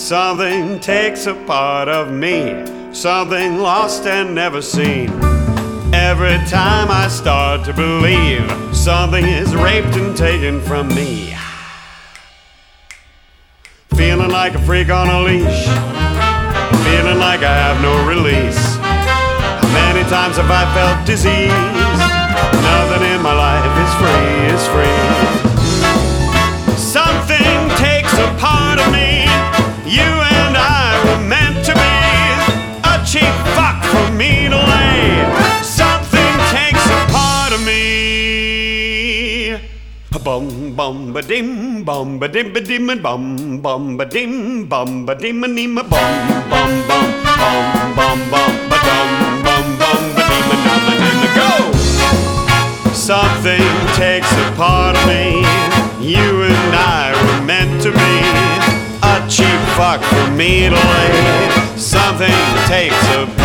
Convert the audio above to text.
Something takes a part of me, something lost and never seen. Every time I start to believe something is raped and taken from me. Feeling like a freak on a leash, feeling like I have no release. How many times have I felt diseased? Nothing in my life is free. Something takes a part of me. You and I were meant to be a cheap fuck for me to lay. Something takes a part of me. Bum bum ba dim bum ba dim bum bum ba dim bum ba dim bum bum bum bum bum ba dum bum ba dim go. Something takes a part of me. You and I were meant to be a cheap fuck for me to lay. Something takes a